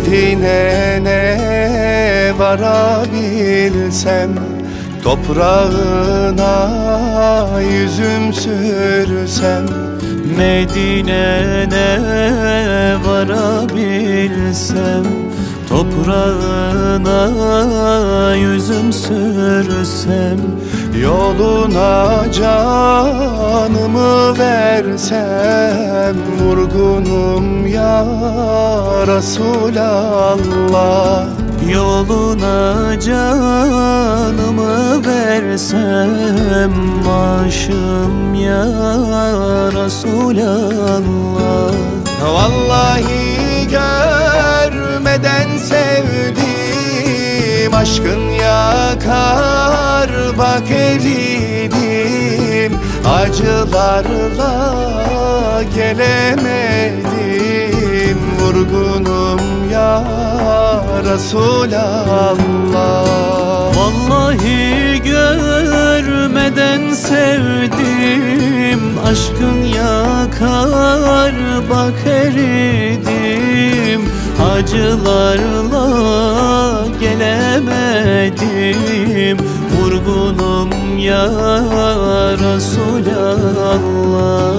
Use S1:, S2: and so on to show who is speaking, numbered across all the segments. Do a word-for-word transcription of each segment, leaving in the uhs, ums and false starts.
S1: Medine'ne varabilsem, toprağına yüzüm sürsem.
S2: Medine'ne varabilsem, toprağına yüzüm sürsem.
S1: Yoluna canımı versem, vurgunum ya Resulallah.
S2: Yoluna canımı versem, aşığım ya Resulallah.
S1: Vallahi görmeden sevdim, aşkın yakar bak eridim. Acılarla gelemedim, vurgunum ya Resulallah.
S2: Vallahi görmeden sevdim, aşkın yakar bak eridim. Acılarla gelemedim, vurgunum ya Resulallah.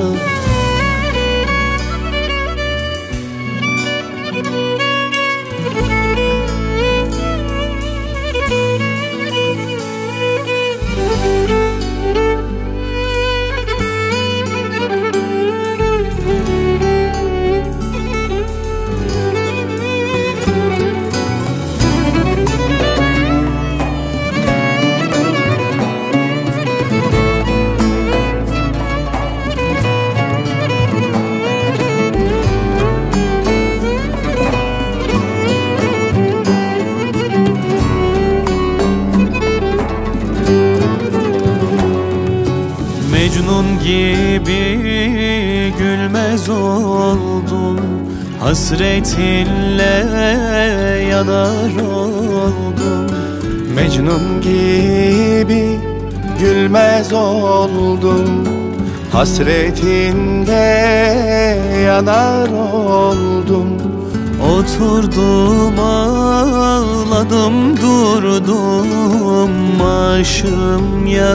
S2: Mecnun gibi gülmez oldum, hasretinle yanar oldum.
S1: Mecnun gibi gülmez oldum, hasretinde yanar oldum.
S2: Oturdum ağladım durdum, aşığım ya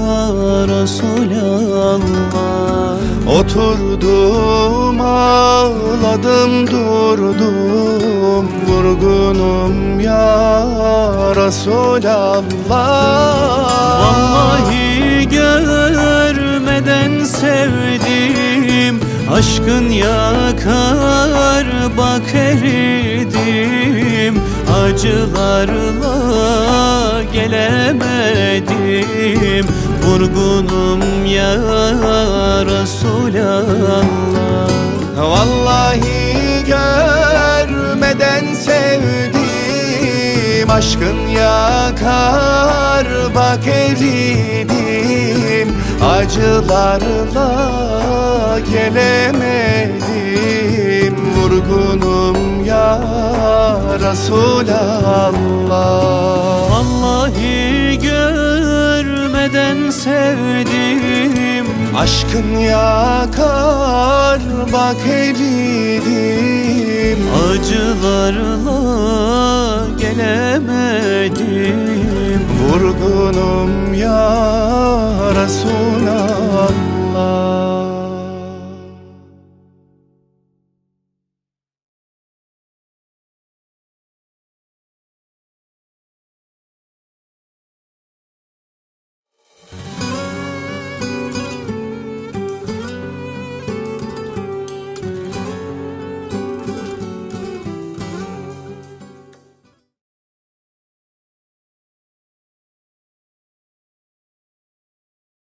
S2: Resulallah.
S1: Oturdum ağladım durdum, vurgunum ya Resulallah.
S2: Vallahi görmeden sevdim, aşkın yakar bak eridim. Acılarla gelemedim, vurgunum ya Resulallah.
S1: Vallahi görmeden sevdim, aşkın yakar bak eridim. Acılarla gelemedim, vurgunum ya Resulallah.
S2: Vallahi görmeden sevdim,
S1: aşkın yakar bak eridim.
S2: Acılarla gelemedim,
S1: vurgunum ya Resulallah.